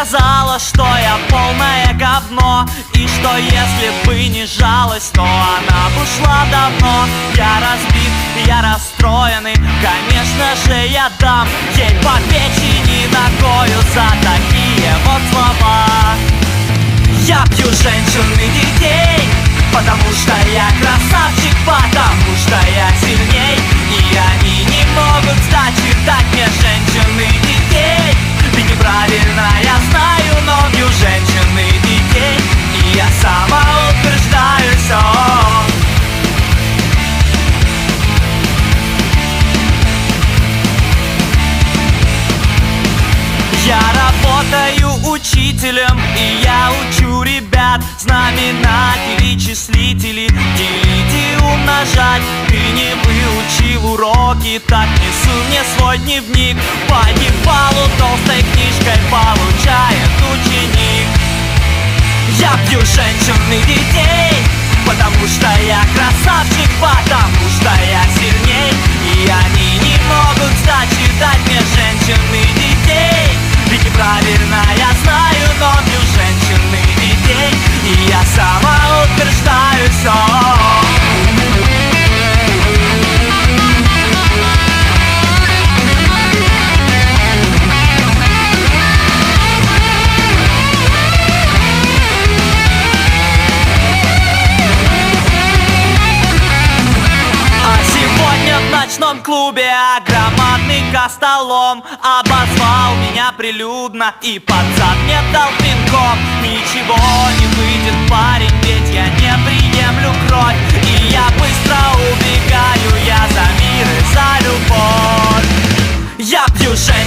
сказала, что я полное говно, и что если бы не жалость, то она бы ушла давно. Я разбит, я расстроенный, конечно же я дам ей по печени ногою за такие вот слова. Я бью женщин и детей, потому что я красавчик, потому что я сильней, и они не могут сдачи дать мне женщин и детей. Ведь неправильно я знаю, но бью женщин и детей, и я самоутверждаюсь. Я работаю учителем, и я учу ребят знаменатели, числители, делить и умножать. Ты не выучил уроки, так несу мне свой дневник. По дефалу толстой книжкой получает ученик. Я бью женщин и детей, потому что я красавчик, потому что я сильней, и они не могут сдачи дать мне женщин и детей. Ведь неправильно я знаю, но бью женщин и детей, и я самоутверждаюсь. В ночном клубе громадный костолом обозвал меня прилюдно и под зад мне дал пинком. Ничего не выйдет, парень, ведь я не приемлю кровь, и я быстро убегаю, я за мир и за любовь. Я бью женщин